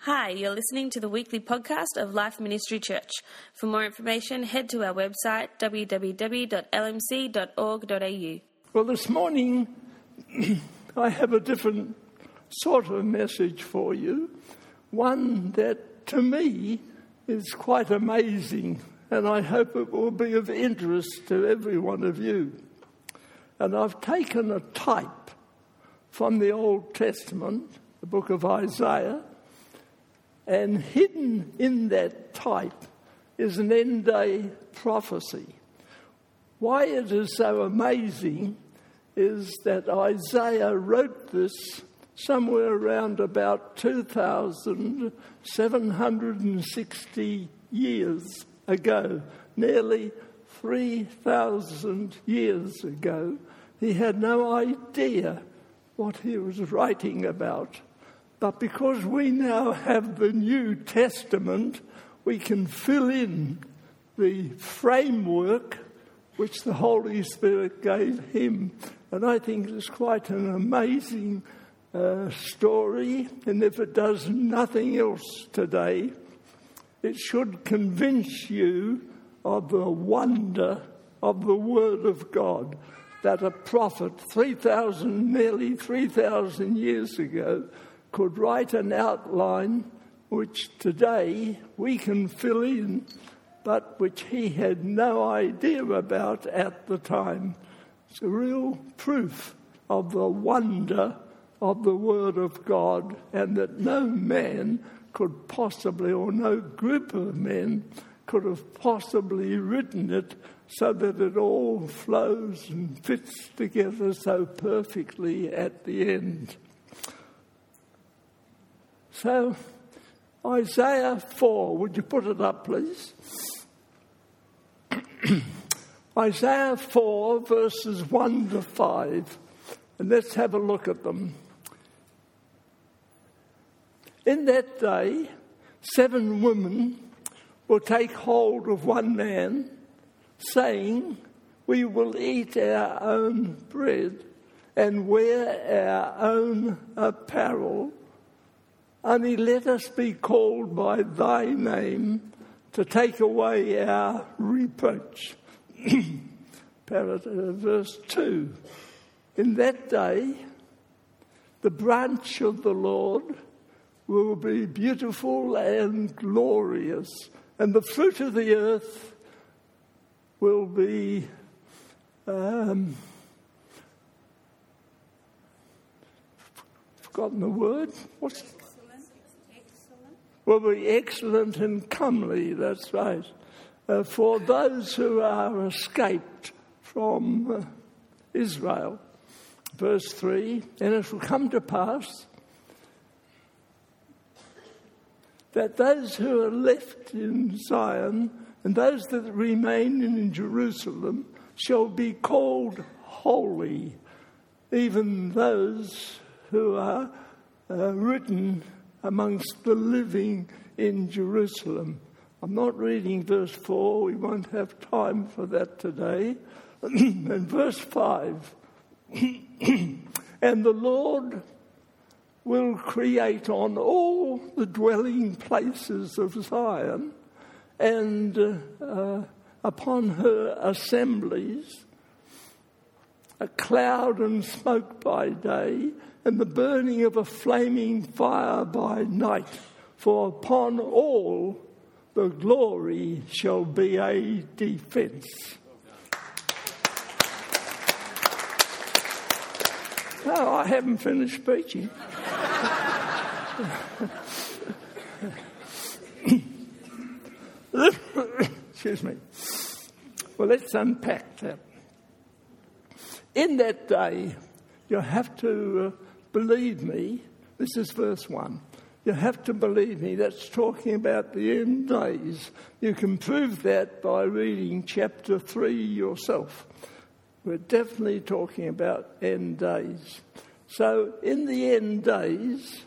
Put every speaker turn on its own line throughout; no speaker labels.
Hi, you're listening to the weekly podcast of Life Ministry Church. For more information, head to our website, www.lmc.org.au.
Well, this morning, I have a different sort of message for you. One that, to me, is quite amazing, and I hope it will be of interest to every one of you. And I've taken a type from the Old Testament, the book of Isaiah, and hidden in that type is an end-day prophecy. Why it is so amazing is that Isaiah wrote this somewhere around about 2,760 years ago, nearly 3,000 years ago. He had no idea what he was writing about. But because we now have the New Testament, we can fill in the framework which the Holy Spirit gave him. And I think it's quite an amazing story. And if it does nothing else today, it should convince you of the wonder of the Word of God, that a prophet nearly 3,000 years ago could write an outline which today we can fill in, but which he had no idea about at the time. It's a real proof of the wonder of the Word of God, and that no man could possibly, or no group of men could have possibly written it so that it all flows and fits together so perfectly at the end. So, Isaiah 4, would you put it up, please? Isaiah 4, verses 1 to 5, and let's have a look at them. In that day, 7 women will take hold of one man, saying, "We will eat our own bread and wear our own apparel. Only let us be called by thy name to take away our reproach." Verse 2. In that day, the branch of the Lord will be beautiful and glorious, and the fruit of the earth will be forgotten the word. What's will be excellent and comely, that's right, for those who are escaped from Israel. Verse 3, and it will come to pass that those who are left in Zion and those that remain in Jerusalem shall be called holy, even those who are written amongst the living in Jerusalem. I'm not reading verse 4, we won't have time for that today. And verse 5, and the Lord will create on all the dwelling places of Zion and upon her assemblies a cloud and smoke by day, and the burning of a flaming fire by night. For upon all the glory shall be a defense. No, I haven't finished preaching. Excuse me. Well, let's unpack that. In that day, you have to believe me. This is verse 1. You have to believe me. That's talking about the end days. You can prove that by reading chapter 3 yourself. We're definitely talking about end days. So in the end days,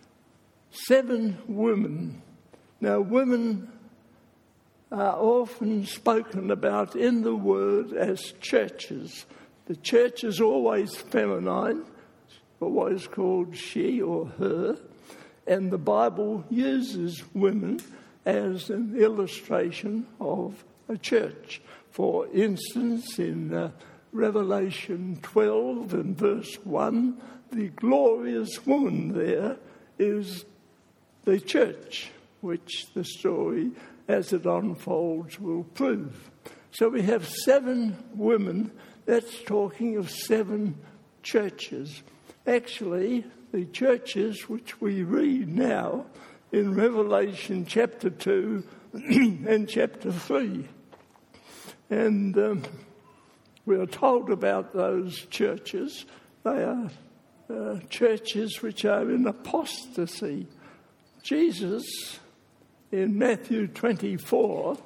7 women. Now, women are often spoken about in the Word as churches. The church is always feminine, always called she or her. And the Bible uses women as an illustration of a church. For instance, in Revelation 12 and verse 1, the glorious woman there is the church, which the story, as it unfolds, will prove. So we have 7 women. That's talking of 7 churches. Actually, the churches which we read now in Revelation chapter 2 and chapter 3. And we are told about those churches. They are churches which are in apostasy. Jesus, in Matthew 24,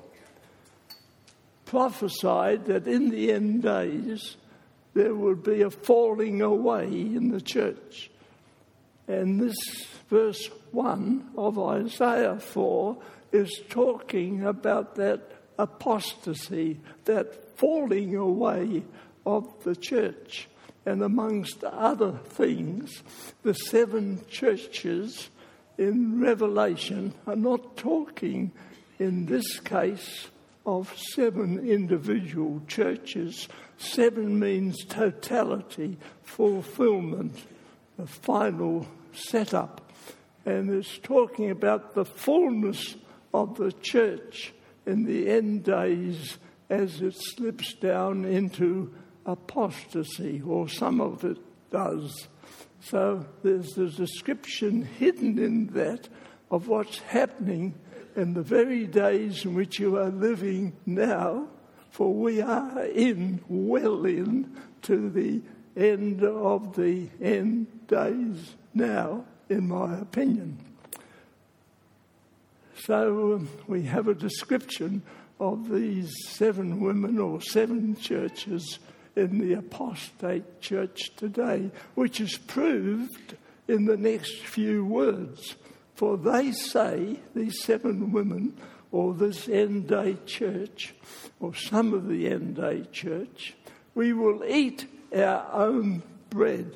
prophesied that in the end days there would be a falling away in the church. And this verse 1 of Isaiah 4 is talking about that apostasy, that falling away of the church. And amongst other things, the 7 churches in Revelation are not talking, in this case, of 7 individual churches. 7 means totality, fulfillment, the final setup. And it's talking about the fullness of the church in the end days as it slips down into apostasy, or some of it does. So there's a description hidden in that of what's happening in the very days in which you are living now, for we are well in to the end of the end days now, in my opinion. So we have a description of these 7 women or 7 churches in the apostate church today, which is proved in the next few words. For they say, these 7 women, or this end-day church, or some of the end-day church, we will eat our own bread.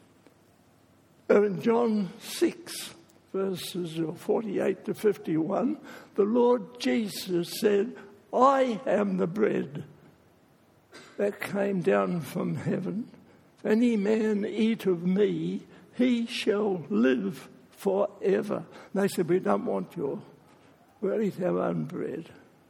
In John 6, verses 48 to 51, the Lord Jesus said, I am the bread that came down from heaven. If any man eat of me, he shall live forever. And they said, we don't want we'll eat our own bread.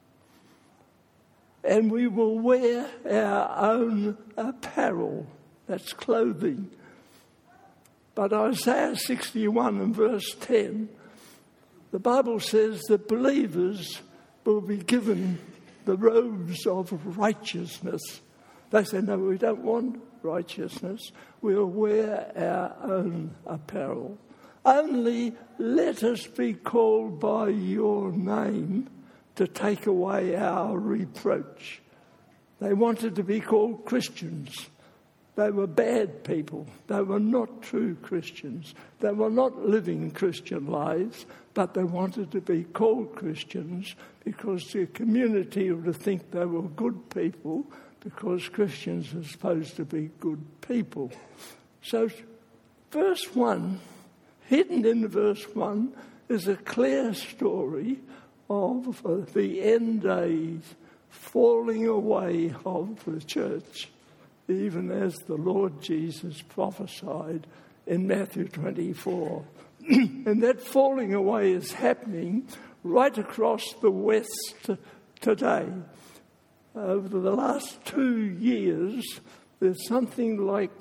And we will wear our own apparel. That's clothing. But Isaiah 61 and verse 10, the Bible says that believers will be given the robes of righteousness. They say, no, we don't want righteousness. We'll wear our own apparel. Only let us be called by your name to take away our reproach. They wanted to be called Christians. They were bad people. They were not true Christians. They were not living Christian lives, but they wanted to be called Christians because the community would think they were good people, because Christians are supposed to be good people. So verse 1, hidden in verse 1, is a clear story of the end days falling away of the church, even as the Lord Jesus prophesied in Matthew 24. And that falling away is happening right across the West today. Over the last 2 years, there's something like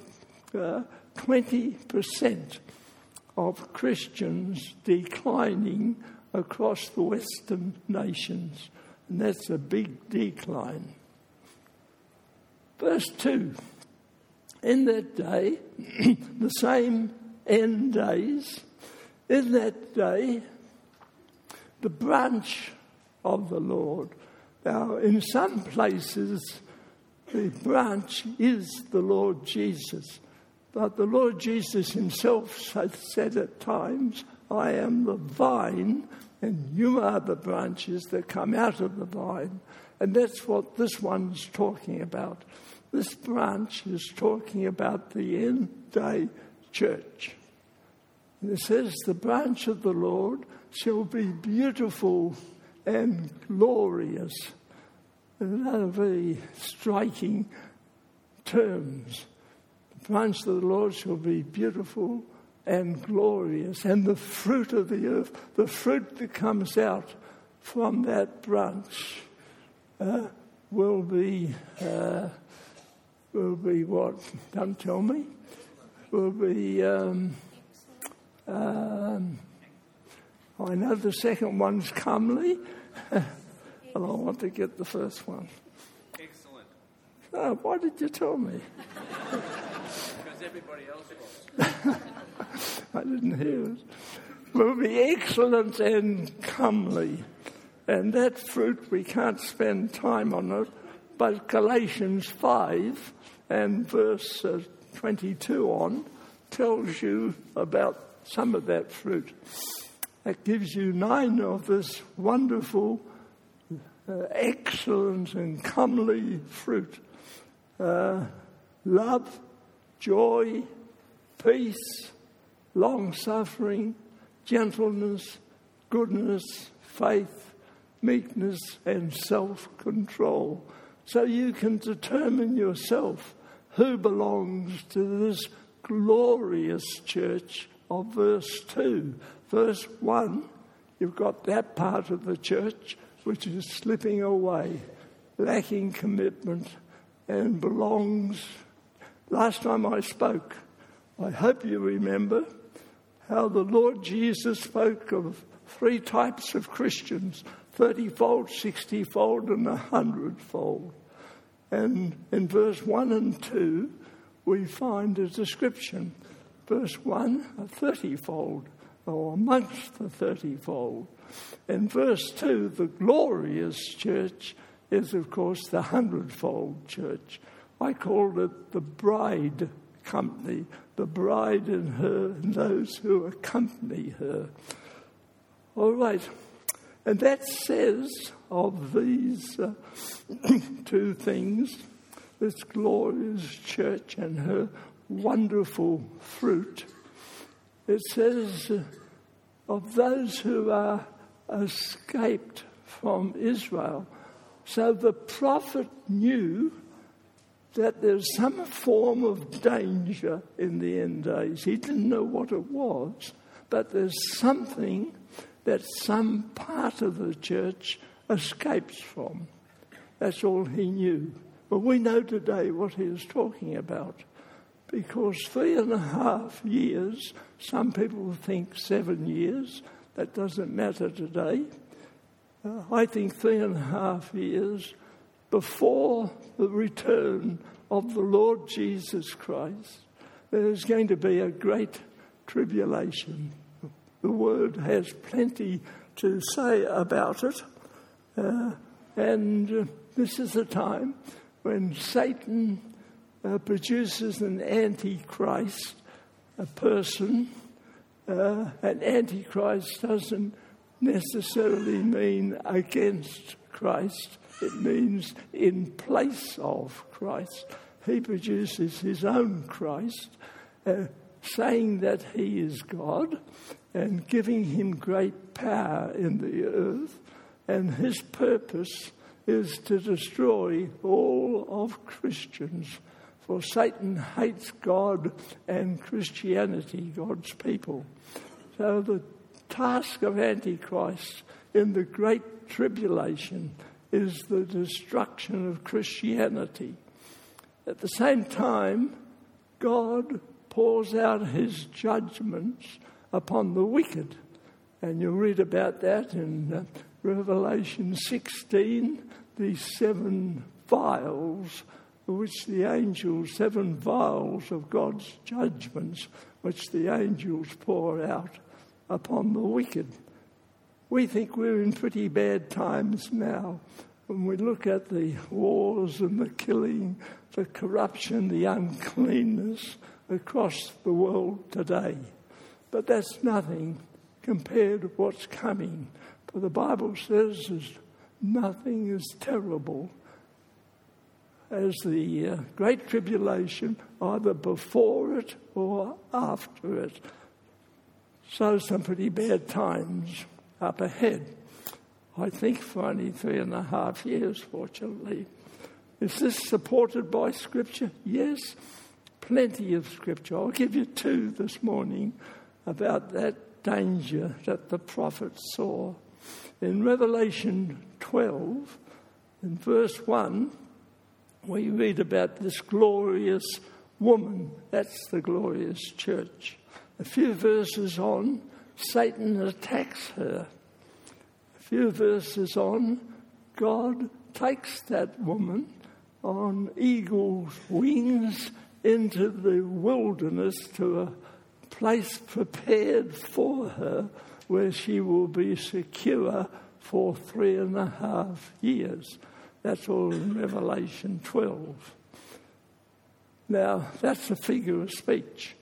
20% of Christians declining across the Western nations. And that's a big decline. Verse 2, in that day, the same end days, in that day, the branch of the Lord. Now, in some places, the branch is the Lord Jesus. But the Lord Jesus himself said at times, I am the vine, and you are the branches that come out of the vine. And that's what this one's talking about. This branch is talking about the end-day church. And it says, the branch of the Lord shall be beautiful and glorious. Another very striking terms. The branch of the Lord shall be beautiful and glorious, and the fruit of the earth, the fruit that comes out from that branch, will be what? Don't tell me. Will be. I know the second one's comely, and I want to get the first one.
Excellent.
Oh, why did you tell me?
Because everybody else was.
I didn't hear it. Will be excellent and comely. And that fruit, we can't spend time on it, but Galatians 5 and verse 22 on tells you about some of that fruit. That gives you 9 of this wonderful, excellent and comely fruit. Love, joy, peace, long-suffering, gentleness, goodness, faith, meekness, and self-control. So you can determine yourself who belongs to this glorious church of verse 2. Verse 1, you've got that part of the church which is slipping away, lacking commitment, and belongs. Last time I spoke, I hope you remember how the Lord Jesus spoke of 3 types of Christians, 30-fold, 60-fold, and 100-fold. And in verse 1 and 2, we find a description. Verse 1, a 30-fold, or amongst the 30-fold. And verse 2, the glorious church, is, of course, the 100-fold church. I called it the bride company, the bride and her, and those who accompany her. All right. And that says of these 2 things, this glorious church and her wonderful fruit, it says of those who are escaped from Israel. So the prophet knew that there's some form of danger in the end days. He didn't know what it was, but there's something that some part of the church escapes from. That's all he knew. But we know today what he was talking about, because 3.5 years, some people think 7 years, that doesn't matter today. I think 3.5 years before the return of the Lord Jesus Christ, there's going to be a great tribulation. The Word has plenty to say about it. And this is the time when Satan produces an antichrist, a person. An antichrist doesn't necessarily mean against Christ. It means in place of Christ. He produces his own Christ, saying that he is God and giving him great power in the earth. And his purpose is to destroy all of Christians. For Satan hates God and Christianity, God's people. So the task of Antichrist in the Great Tribulation is the destruction of Christianity. At the same time, God pours out his judgments upon the wicked. And you'll read about that in Revelation 16, the 7 vials, which the angels, 7 vials of God's judgments, which the angels pour out upon the wicked. We think we're in pretty bad times now when we look at the wars and the killing, the corruption, the uncleanness across the world today. But that's nothing compared to what's coming. For the Bible says there's nothing as terrible as the Great Tribulation, either before it or after it. So some pretty bad times up ahead. I think for only 3.5 years, fortunately. Is this supported by Scripture? Yes, plenty of Scripture. I'll give you 2 this morning about that danger that the prophet saw. In Revelation 12, in verse 1, we read about this glorious woman. That's the glorious church. A few verses on, Satan attacks her. A few verses on, God takes that woman on eagle's wings into the wilderness to a place prepared for her where she will be secure for 3.5 years. That's all in Revelation 12. Now, that's a figure of speech.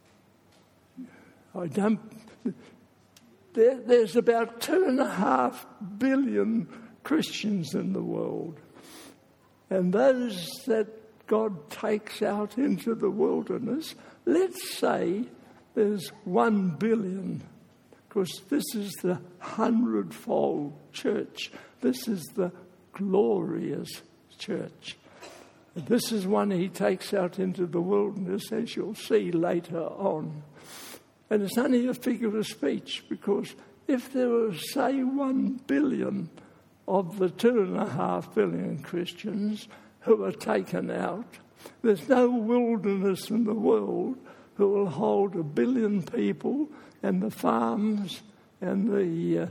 There's about 2.5 billion Christians in the world. And those that God takes out into the wilderness, let's say there's 1 billion, because this is the 100-fold church. This is the glorious church. And this is one he takes out into the wilderness, as you'll see later on. And it's only a figure of speech, because if there were, say, 1 billion of the 2.5 billion Christians who are taken out, there's no wilderness in the world who will hold 1 billion people, and the farms and the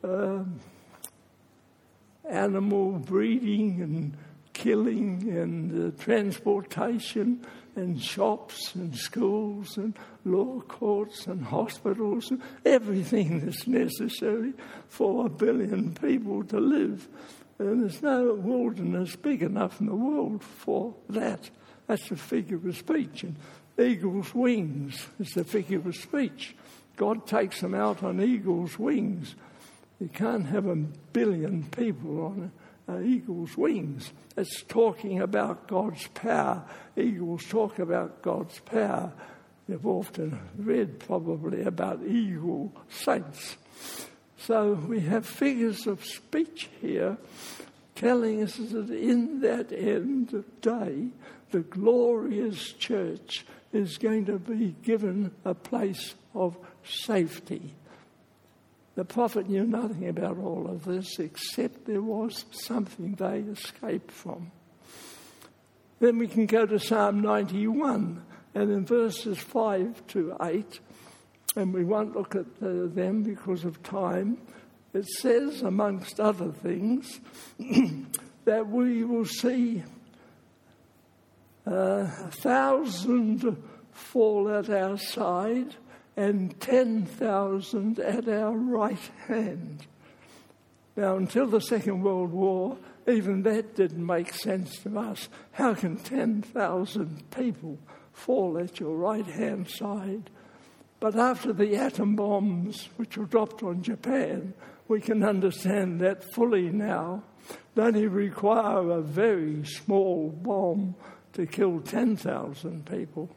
animal breeding and killing and transportation and shops and schools and law courts and hospitals and everything that's necessary for 1 billion people to live. And there's no wilderness big enough in the world for that. That's a figure of speech. And eagle's wings is a figure of speech. God takes them out on eagle's wings. You can't have 1 billion people on eagle's wings. It's talking about God's power. Eagles talk about God's power. You've often read probably about eagle saints. So we have figures of speech here telling us that in that end of day, the glorious church is going to be given a place of safety. The prophet knew nothing about all of this, except there was something they escaped from. Then we can go to Psalm 91, and in verses 5 to 8, and we won't look at them because of time, it says, amongst other things, that we will see 1,000 fall at our side and 10,000 at our right hand. Now, until the Second World War, even that didn't make sense to us. How can 10,000 people fall at your right-hand side? But after the atom bombs, which were dropped on Japan, we can understand that fully now. They only require a very small bomb to kill 10,000 people.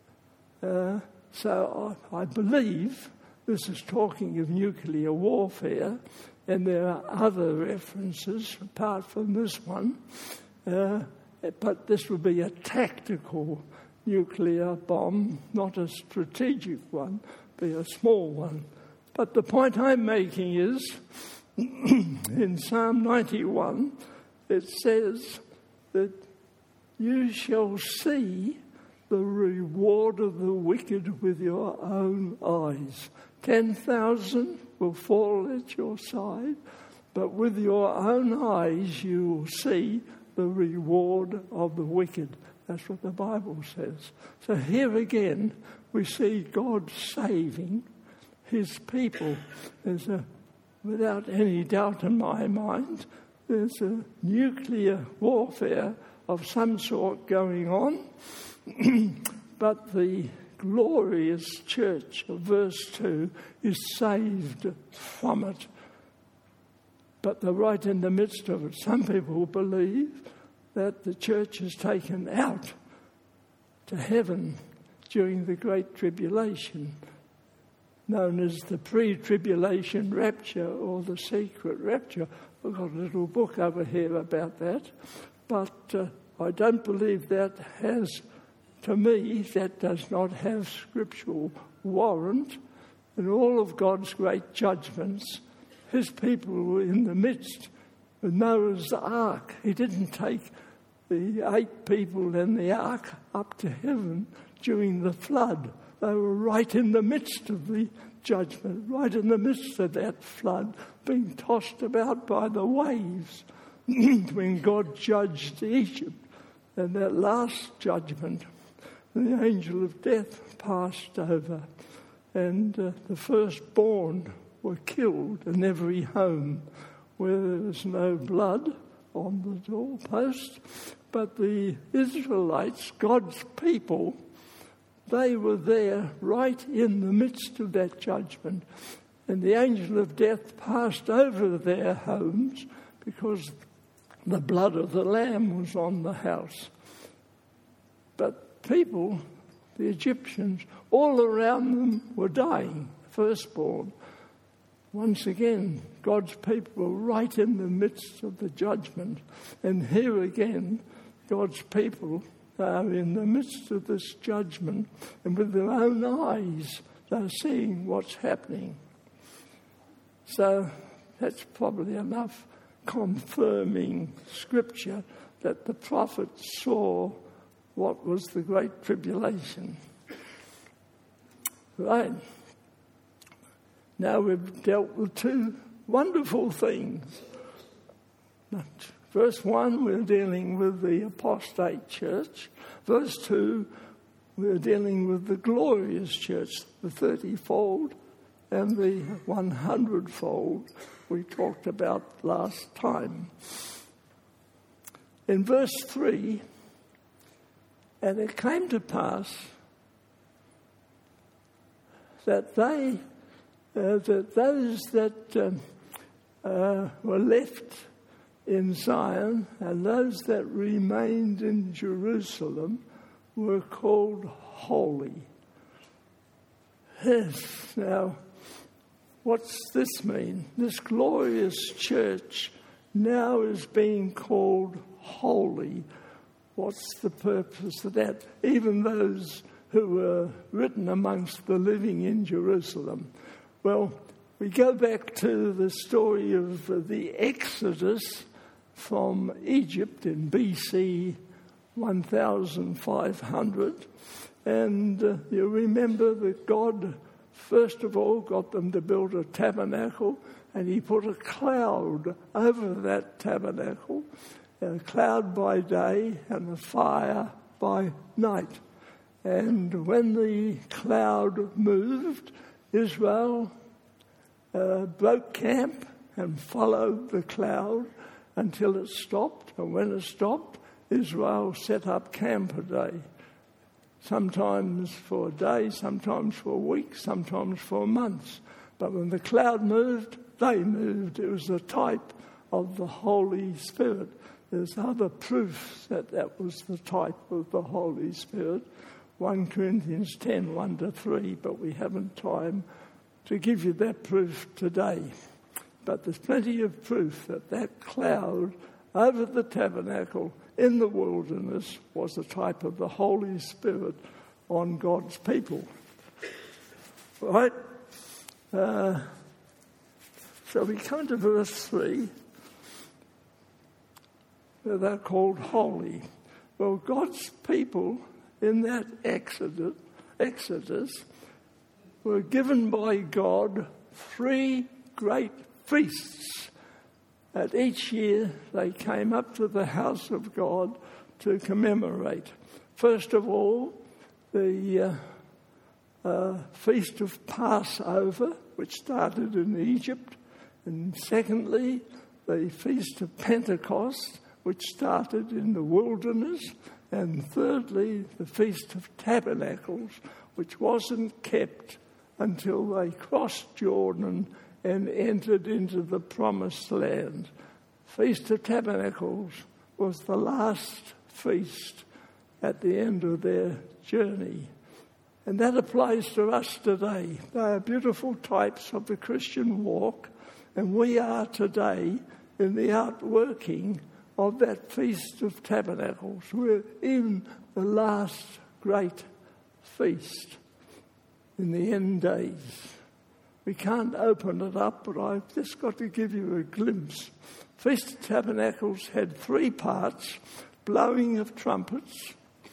So I believe this is talking of nuclear warfare, and there are other references apart from this one, but this would be a tactical nuclear bomb, not a strategic one, be a small one. But the point I'm making is, in Psalm 91, it says that you shall see the reward of the wicked with your own eyes. 10,000 will fall at your side, but with your own eyes you will see the reward of the wicked. That's what the Bible says. So here again, we see God saving his people. Without any doubt in my mind, there's a nuclear warfare of some sort going on, but the glorious church of verse 2 is saved from it. But they're right in the midst of it. Some people believe that the church is taken out to heaven during the Great Tribulation. known as the pre-tribulation rapture or the secret rapture. I've got a little book over here about that. But I don't believe that has, to me, that does not have scriptural warrant. In all of God's great judgments, his people were in the midst of Noah's ark. He didn't take the 8 people in the ark up to heaven during the flood. They were right in the midst of the judgment, right in the midst of that flood, being tossed about by the waves when God judged Egypt. And that last judgment, the angel of death passed over, and the firstborn were killed in every home where there was no blood on the doorpost. But the Israelites, God's people, they were there right in the midst of that judgment. And the angel of death passed over their homes because the blood of the Lamb was on the house. But people, the Egyptians, all around them were dying, firstborn. Once again, God's people were right in the midst of the judgment. And here again, God's people are in the midst of this judgment, and with their own eyes, they're seeing what's happening. So that's probably enough confirming scripture that the prophets saw what was the Great Tribulation. Right. Now we've dealt with 2 wonderful things. Verse 1, we're dealing with the apostate church. Verse 2, we're dealing with the glorious church, the 30-fold and the 100-fold we talked about last time. In verse 3, and it came to pass that those that were left in Zion and those that remained in Jerusalem were called holy. Yes, now, what's this mean? This glorious church now is being called holy. What's the purpose of that? Even those who were written amongst the living in Jerusalem. Well, we go back to the story of the Exodus from Egypt in BC 1500. And you remember that God, first of all, got them to build a tabernacle, and he put a cloud over that tabernacle, a cloud by day and a fire by night. And when the cloud moved, Israel broke camp and followed the cloud until it stopped. And when it stopped, Israel set up camp a day. Sometimes for a day, sometimes for a week, sometimes for months. But when the cloud moved, they moved. It was a type of the Holy Spirit. There's other proofs that that was the type of the Holy Spirit. 1 Corinthians 10, 1-3, but we haven't time to give you that proof today. But there's plenty of proof that that cloud over the tabernacle in the wilderness was a type of the Holy Spirit on God's people. Right? So we come to verse 3, where they're called holy. Well, God's people in that Exodus were given by God 3 great feasts. At each year they came up to the house of God to commemorate. First of all, the Feast of Passover, which started in Egypt. And secondly, the Feast of Pentecost, which started in the wilderness. And thirdly, the Feast of Tabernacles, which wasn't kept until they crossed Jordan and entered into the Promised Land. Feast of Tabernacles was the last feast at the end of their journey. And that applies to us today. They are beautiful types of the Christian walk, and we are today in the outworking of that Feast of Tabernacles. We're in the last great feast in the end days. We can't open it up, but I've just got to give you a glimpse. Feast of Tabernacles had 3 parts: blowing of trumpets,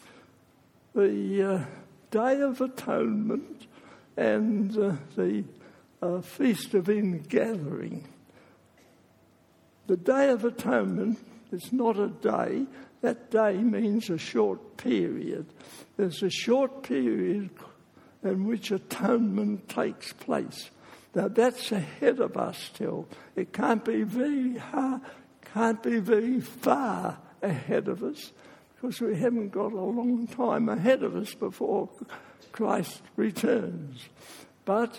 the Day of Atonement, and the Feast of Ingathering. The Day of Atonement is not a day. That day means a short period. There's a short period in which atonement takes place. Now that's ahead of us still. It can't be very far ahead of us, because we haven't got a long time ahead of us before Christ returns. But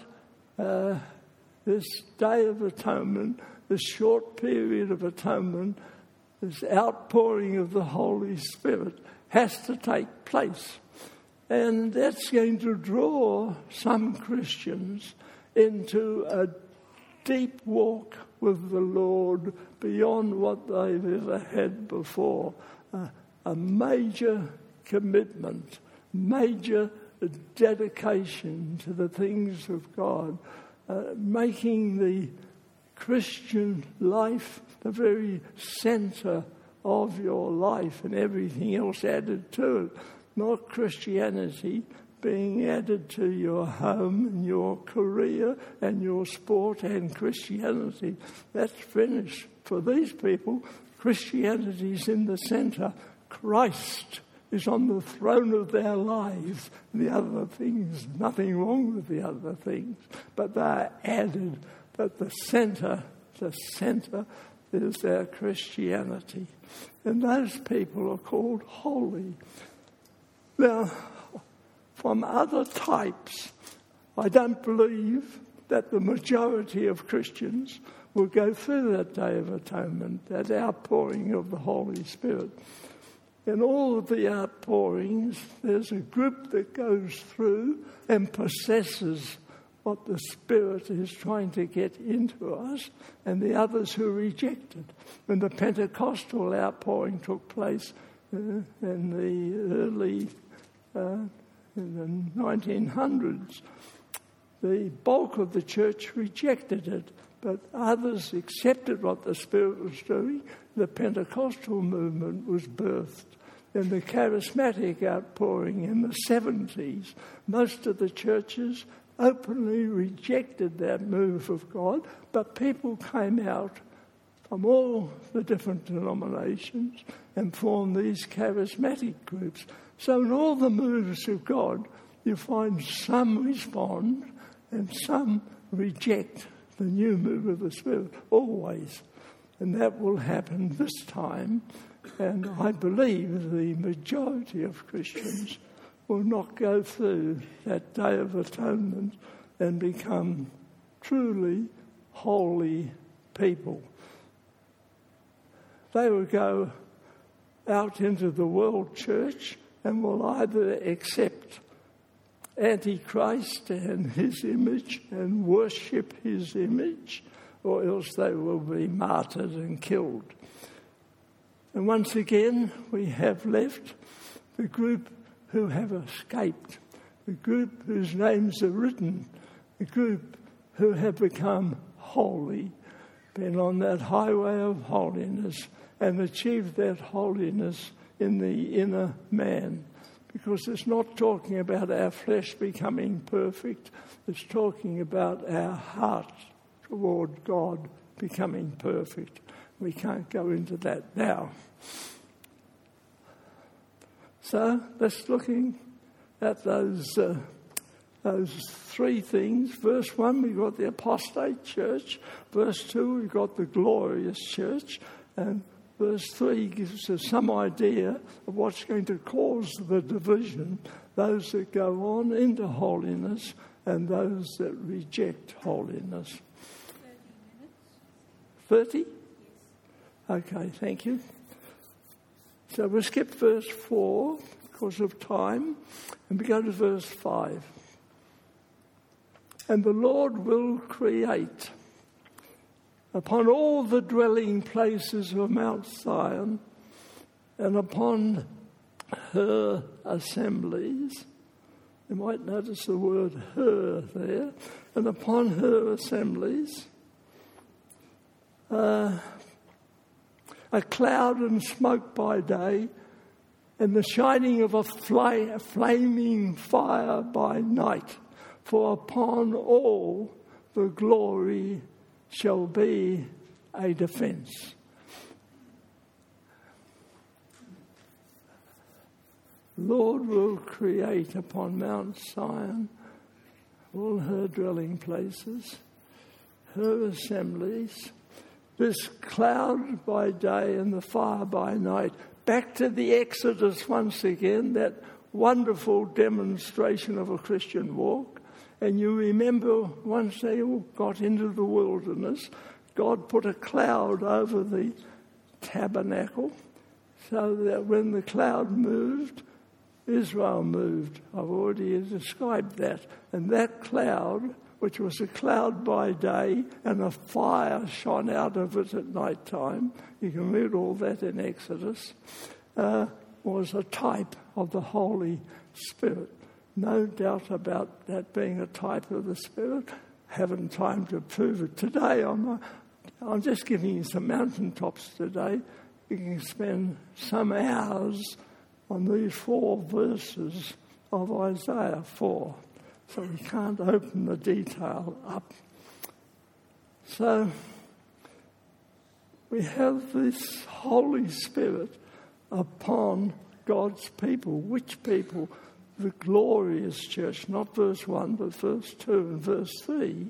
this Day of Atonement, this short period of atonement, this outpouring of the Holy Spirit has to take place. And that's going to draw some Christians into a deep walk with the Lord beyond what they've ever had before. A major commitment, major dedication to the things of God, making the Christian life the very centre of your life and everything else added to it. Not Christianity being added to your home and your career and your sport and Christianity. That's finished. For these people, Christianity is in the centre. Christ is on the throne of their lives. The other things, nothing wrong with the other things, but they're added. But the centre is their Christianity. And those people are called holy. Now, from other types, I don't believe that the majority of Christians will go through that Day of Atonement, that outpouring of the Holy Spirit. In all of the outpourings, there's a group that goes through and possesses what the Spirit is trying to get into us, and the others who reject it. When the Pentecostal outpouring took place in the early in the 1900s, the bulk of the church rejected it, but others accepted what the Spirit was doing. The Pentecostal movement was birthed. In the charismatic outpouring in the 70s, most of the churches openly rejected that move of God, but people came out from all the different denominations and formed these charismatic groups. So in all the moves of God, you find some respond and some reject the new move of the Spirit, always. And that will happen this time. And I believe the majority of Christians will not go through that Day of Atonement and become truly holy people. They will go out into the world church and will either accept Antichrist and his image and worship his image, or else they will be martyred and killed. And once again, we have left the group who have escaped, the group whose names are written, the group who have become holy, been on that highway of holiness and achieved that holiness in the inner man. Because it's not talking about our flesh becoming perfect, it's talking about our heart toward God becoming perfect. We can't go into that now. So let's looking at those three things. Verse 1, we've got the apostate church. Verse 2, we've got the glorious church. And verse 3 gives us some idea of what's going to cause the division, those that go on into holiness and those that reject holiness. 30? Yes. Okay, thank you. So we'll skip verse 4 because of time. And we go to verse 5. And the Lord will create upon all the dwelling places of Mount Zion and upon her assemblies. You might notice the word her there. And upon her assemblies, a cloud and smoke by day, and the shining of a flaming fire by night. For upon all the glory shall be a defence. Lord will create upon Mount Zion all her dwelling places, her assemblies, this cloud by day and the fire by night. Back to the Exodus once again, that wonderful demonstration of a Christian walk. And you remember once they all got into the wilderness, God put a cloud over the tabernacle so that when the cloud moved, Israel moved. I've already described that. And that cloud, which was a cloud by day and a fire shone out of it at night time, you can read all that in Exodus, was a type of the Holy Spirit. No doubt about that being a type of the Spirit. Haven't time to prove it today. I'm just giving you some mountaintops today. You can spend some hours on these 4 verses of Isaiah 4. So we can't open the detail up. So we have this Holy Spirit upon God's people. Which people? The glorious church, not verse 1, but verse 2 and verse 3.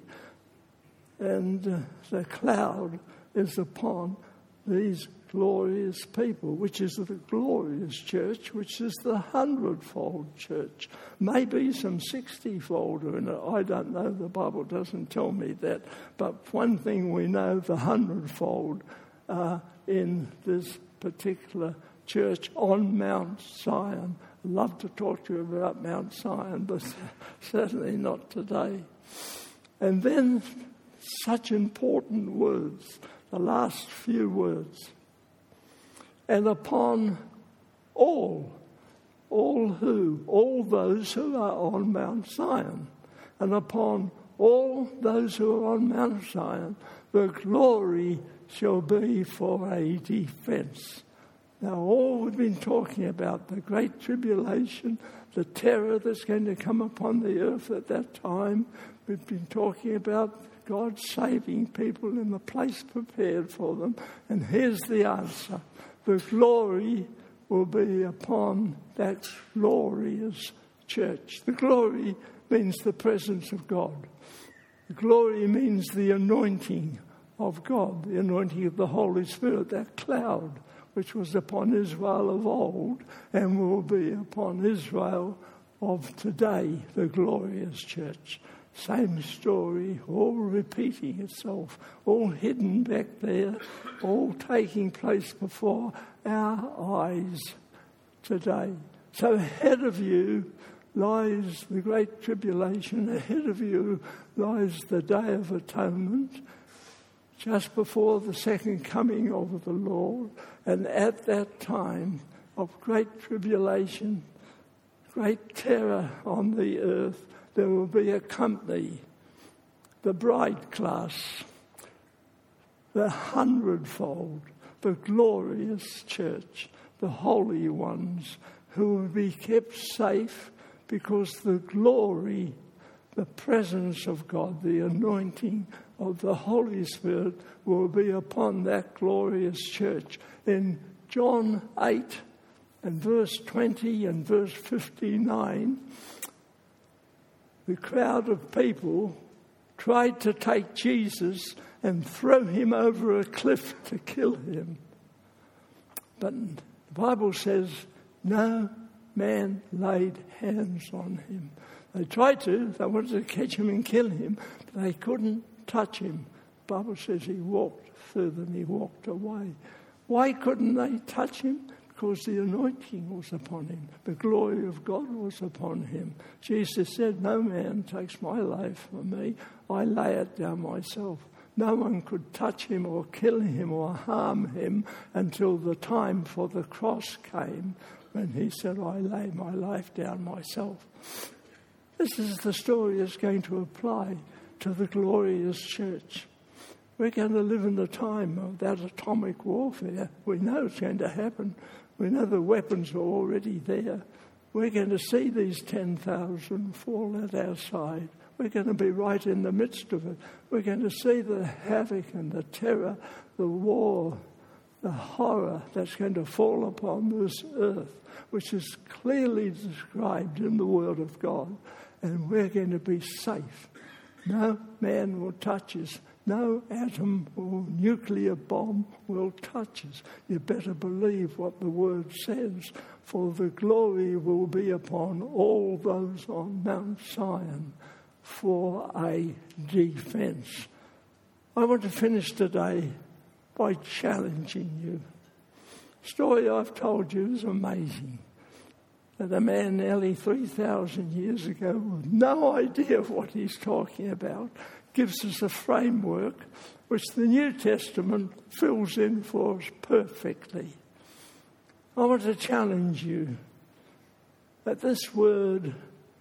And the cloud is upon these glorious people, which is the glorious church, which is the 100-fold church. Maybe some 60-fold in it. I don't know. The Bible doesn't tell me that. But one thing we know, the 100-fold in this particular church on Mount Zion. I'd love to talk to you about Mount Zion, but certainly not today. And then such important words, the last few words. And upon all who? All those who are on Mount Zion. And upon all those who are on Mount Zion, the glory shall be for a defence. Now, all we've been talking about, the great tribulation, the terror that's going to come upon the earth at that time, we've been talking about God saving people in the place prepared for them. And here's the answer. The glory will be upon that glorious church. The glory means the presence of God. The glory means the anointing of God, the anointing of the Holy Spirit, that cloud which was upon Israel of old and will be upon Israel of today, the glorious church. Same story, all repeating itself, all hidden back there, all taking place before our eyes today. So ahead of you lies the great tribulation. Ahead of you lies the Day of Atonement, just before the second coming of the Lord. And at that time of great tribulation, great terror on the earth, there will be a company, the bride class, the 100-fold, the glorious church, the holy ones, who will be kept safe because the glory, the presence of God, the anointing of the Holy Spirit will be upon that glorious church. In John 8 and verse 20 and verse 59, the crowd of people tried to take Jesus and throw him over a cliff to kill him. But the Bible says no man laid hands on him. They tried to. They wanted to catch him and kill him, but they couldn't touch him. The Bible says he walked further and he walked away. Why couldn't they touch him? because the anointing was upon him. The glory of God was upon him. Jesus said, no man takes my life from me. I lay it down myself. No one could touch him or kill him or harm him until the time for the cross came, when he said, I lay my life down myself. This is the story that's going to apply to the glorious church. We're going to live in the time of that atomic warfare. We know it's going to happen. We know the weapons are already there. We're going to see these 10,000 fall at our side. We're going to be right in the midst of it. We're going to see the havoc and the terror, the war, the horror that's going to fall upon this earth, which is clearly described in the Word of God. And we're going to be safe. No man will touch us. No atom or nuclear bomb will touch us. You better believe what the Word says, for the glory will be upon all those on Mount Zion for a defense. I want to finish today by challenging you. The story I've told you is amazing. That a man nearly 3,000 years ago, with no idea of what he's talking about, gives us a framework which the New Testament fills in for us perfectly. I want to challenge you that this word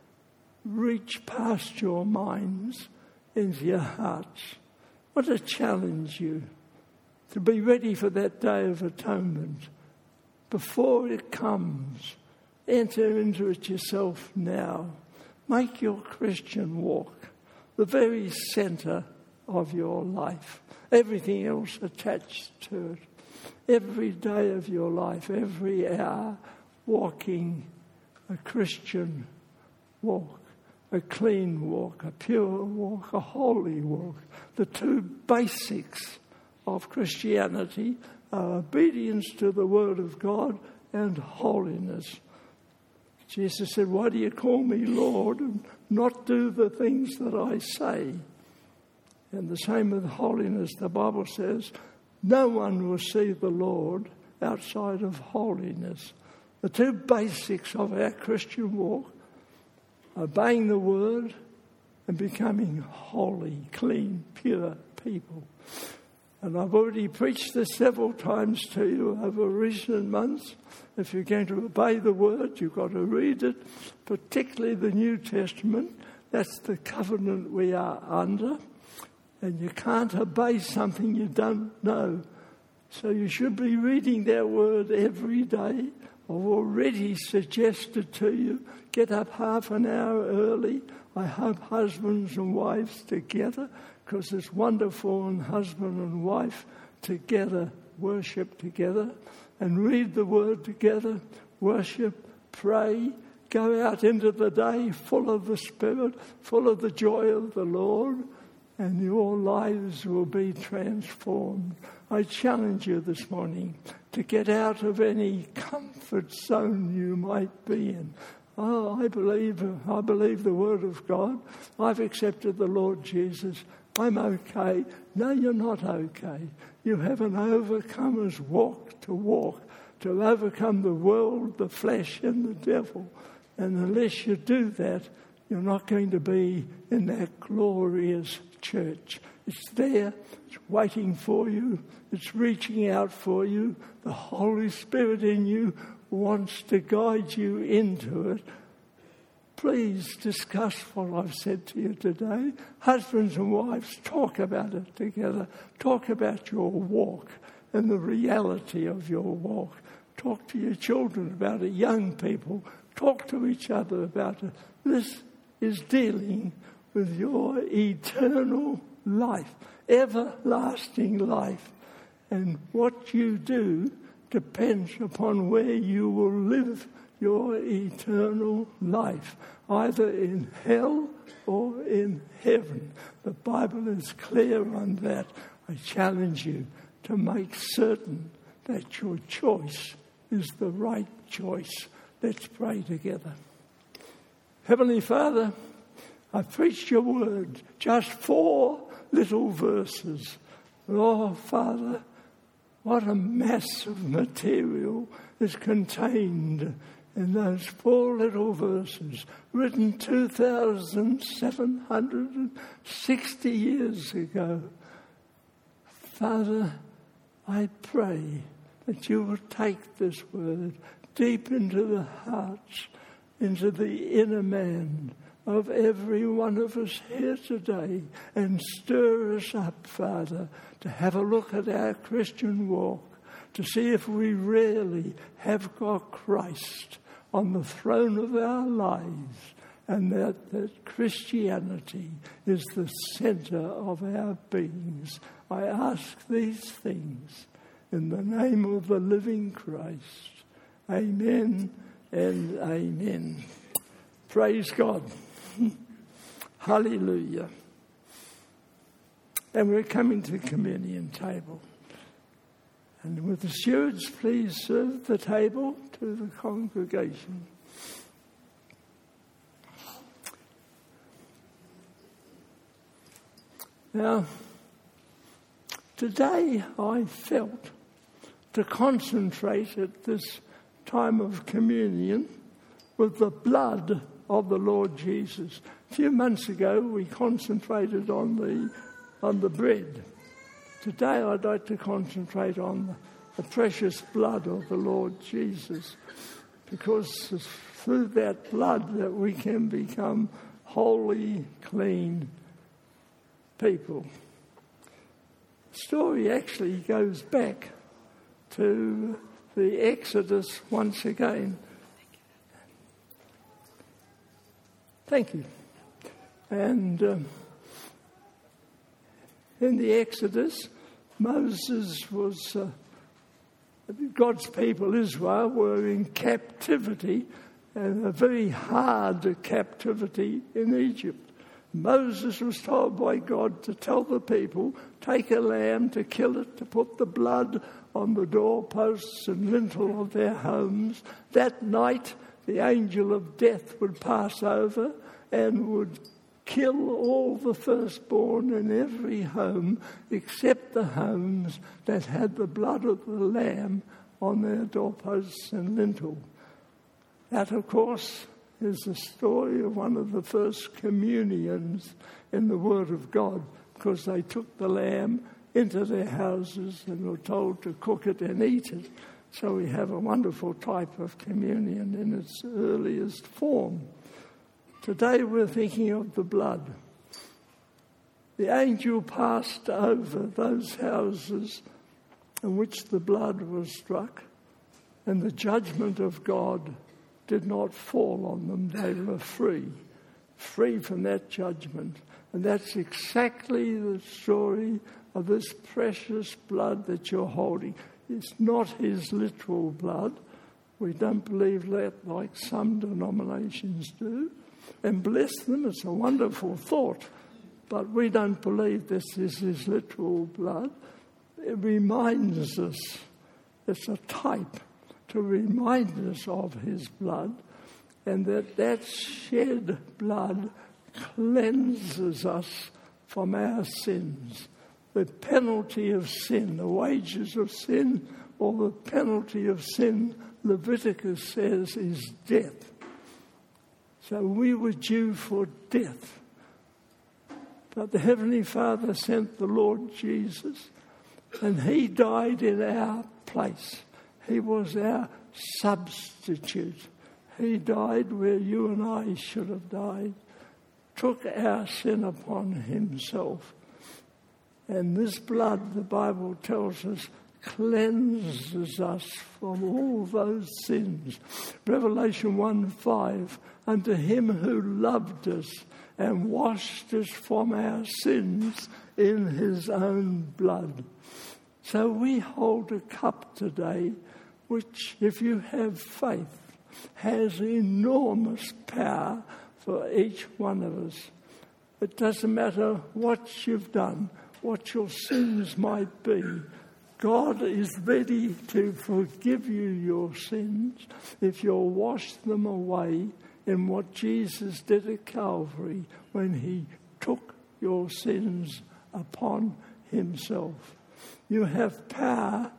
reach past your minds into your hearts. I want to challenge you to be ready for that day of atonement. Before it comes, enter into it yourself now. Make your Christian walk the very centre of your life. Everything else attached to it. Every day of your life, every hour, walking a Christian walk, a clean walk, a pure walk, a holy walk. The two basics of Christianity are obedience to the Word of God and holiness. Jesus said, why do you call me Lord and not do the things that I say? And the same with holiness. The Bible says, no one will see the Lord outside of holiness. The two basics of our Christian walk, obeying the Word and becoming holy, clean, pure people. And I've already preached this several times to you over recent months. If you're going to obey the Word, you've got to read it, particularly the New Testament. That's the covenant we are under. And you can't obey something you don't know. So you should be reading that Word every day. I've already suggested to you, get up half an hour early. I hope husbands and wives together, because it's wonderful when husband and wife together worship together and read the Word together, worship, pray, go out into the day full of the Spirit, full of the joy of the Lord, and your lives will be transformed. I challenge you this morning to get out of any comfort zone you might be in. Oh, I believe the Word of God. I've accepted the Lord Jesus. I'm okay. No, you're not okay. You have an overcomer's walk to overcome the world, the flesh, and the devil. And unless you do that, you're not going to be in that glorious church. It's there. It's waiting for you. It's reaching out for you. The Holy Spirit in you wants to guide you into it. Please discuss what I've said to you today. Husbands and wives, talk about it together. Talk about your walk and the reality of your walk. Talk to your children about it, young people. Talk to each other about it. This is dealing with your eternal life, everlasting life. And what you do depends upon where you will live your eternal life, either in hell or in heaven. The Bible is clear on that. I challenge you to make certain that your choice is the right choice. Let's pray together. Heavenly Father, I preached your word, just 4 little verses. Oh, Father, What a mass of material is contained in those 4 little verses, written 2,760 years ago. Father, I pray that you will take this word deep into the hearts, into the inner man of every one of us here today, and stir us up, Father, to have a look at our Christian walk, to see if we really have got Christ on the throne of our lives, and that Christianity is the centre of our beings. I ask these things in the name of the living Christ. Amen and amen. Praise God. Hallelujah. And we're coming to the communion table. And would the stewards please serve the table to the congregation. Now, today I felt to concentrate at this time of communion with the blood of the Lord Jesus. A few months ago we concentrated on the bread. Today I'd like to concentrate on the precious blood of the Lord Jesus, because it's through that blood that we can become holy, clean people. The story actually goes back to the Exodus once again. Thank you. And in the Exodus, Moses was, God's people, Israel, were in captivity, and a very hard captivity in Egypt. Moses was told by God to tell the people, take a lamb, to kill it, to put the blood on the doorposts and lintel of their homes. That night, the angel of death would pass over and would kill all the firstborn in every home except the homes that had the blood of the lamb on their doorposts and lintel. That, of course, is the story of one of the first communions in the Word of God, because they took the lamb into their houses and were told to cook it and eat it. So we have a wonderful type of communion in its earliest form. Today we're thinking of the blood. The angel passed over those houses in which the blood was struck, and the judgment of God did not fall on them. They were free from that judgment. And that's exactly the story of this precious blood that you're holding. It's not his literal blood. We don't believe that like some denominations do. And bless them, it's a wonderful thought. But we don't believe this is his literal blood. It reminds us, it's a type to remind us of his blood, and that shed blood cleanses us from our sins. The penalty of sin, the wages of sin, or the penalty of sin, Leviticus says, is death. So we were due for death. But the Heavenly Father sent the Lord Jesus, and he died in our place. He was our substitute. He died where you and I should have died, took our sin upon himself. And this blood, the Bible tells us, cleanses us from all those sins. Revelation 1:5, unto him who loved us and washed us from our sins in his own blood. So we hold a cup today which, if you have faith, has enormous power for each one of us. It doesn't matter what you've done, what your sins might be. God is ready to forgive you your sins if you'll wash them away in what Jesus did at Calvary when he took your sins upon himself. You have power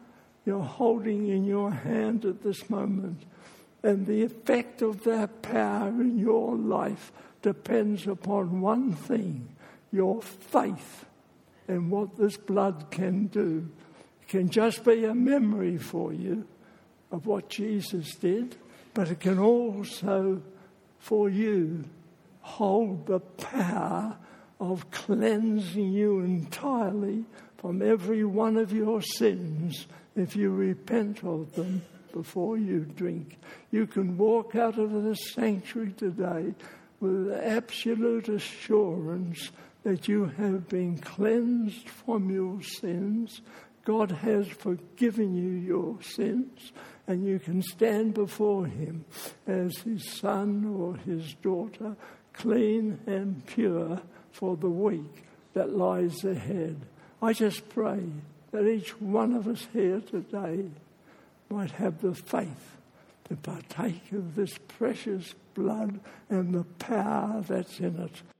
you're holding in your hand at this moment. And the effect of that power in your life depends upon one thing, your faith in what this blood can do. It can just be a memory for you of what Jesus did, but it can also, for you, hold the power of cleansing you entirely from every one of your sins if you repent of them before you drink. You can walk out of this sanctuary today with absolute assurance that you have been cleansed from your sins. God has forgiven you your sins, and you can stand before him as his son or his daughter, clean and pure for the week that lies ahead. I just pray that each one of us here today might have the faith to partake of this precious blood and the power that's in it.